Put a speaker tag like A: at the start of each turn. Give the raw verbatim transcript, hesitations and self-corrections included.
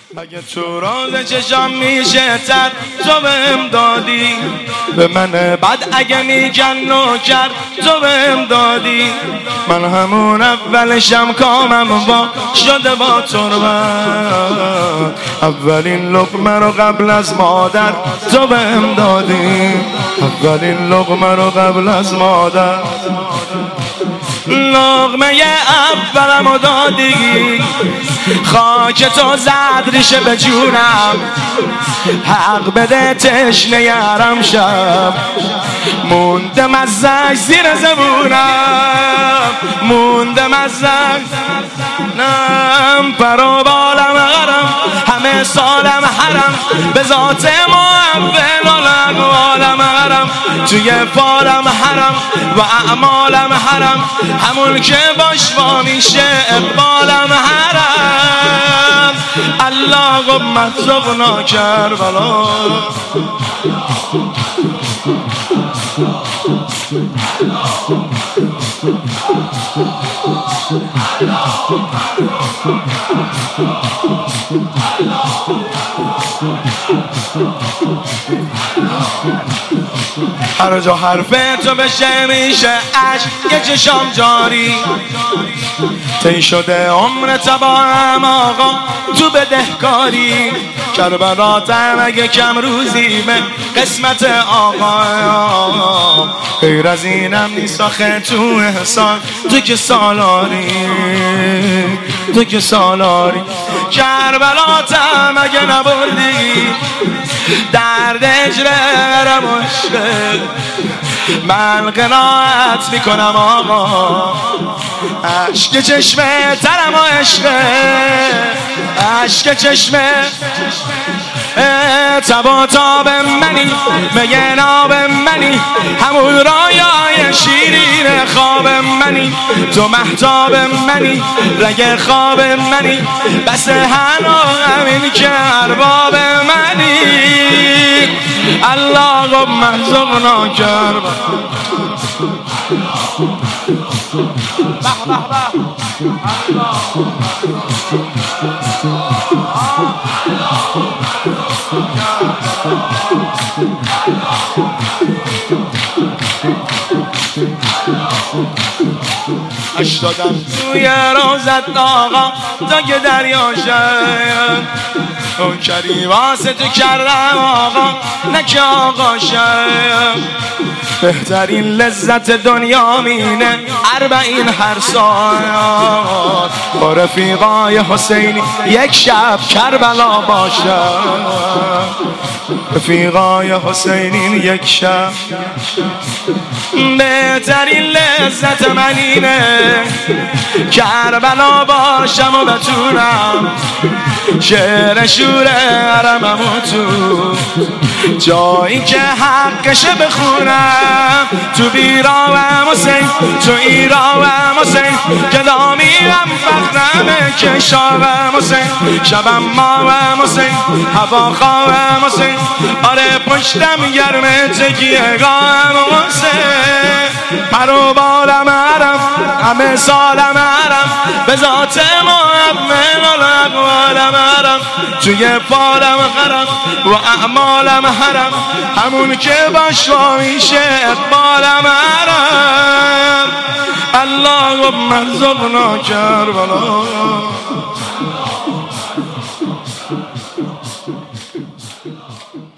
A: اگه تو راز چشام میشه تر تو بهم دادی به من بعد اگه میگن نوکر تو بهم دادی من همون اولشم کامم با شده با تربت اولین لقمه رو قبل از مادر تو بهم دادی اولین لقمه رو قبل از مادر لقمه اولم رو دادی خاک تو زد ریشه به جونم حق بده تشنه یارم شب موندم از زنگ زیر زبونم موندم از زنگ نم پرو بالم غرم همه سالم حرم به ذات معول اقوالم غرم توی فالم حرم و اعمالم حرم همون که باش با میشه اقبالم حرم اللهم ارزقنا کربلا هر جا حرف تو بشه میشه عشق یه چشام جاری طی شده عمر تباهم آقا تو بدهکاری کربلاتم اگه کم روزی به قسمت آقا غیر از اینم نیست آخه تو احسان تو که سالاری تو که سالاری کربلاتم اگه نبردی درد اجرم و عشقه من قناعت میکنم آقا عشق چشمه ترم و عشقه عشق چشمه تبا تاب منی میگه ناب منی همون رایای شیرین خواب منی تو محتاب منی رگ خواب منی بس هنو همین که ارباب منی اللهم ارزقنا کربلا اش دادم توی روزت آقا تا که دریا شد اون کری واسه تو کردم آقا نه که آقا شد بهترین لذت دنیا مینه اربعین هر سال با رفیقای حسینی یک شب کربلا باشد رفیقای حسینی یک شب بهترین لذت من اینه کربلا باشم و بتونم شعر شور حرممو تو جایی که حقشه بخونم تو بیراوم حسین تو ایراوم حسین کدامیم فخرمه که شاوم حسین شبم ماوم حسین هوا خواهم حسین آره پشتم گرمه تکیه گاهم حسین پرو بالم حرم همه سالم حرم به ذات معول اقوالم حرم توی فالم غرم و اعمالم حرم همون که باش با میشه اقبالم حرم اللهم ارزقنا کربلا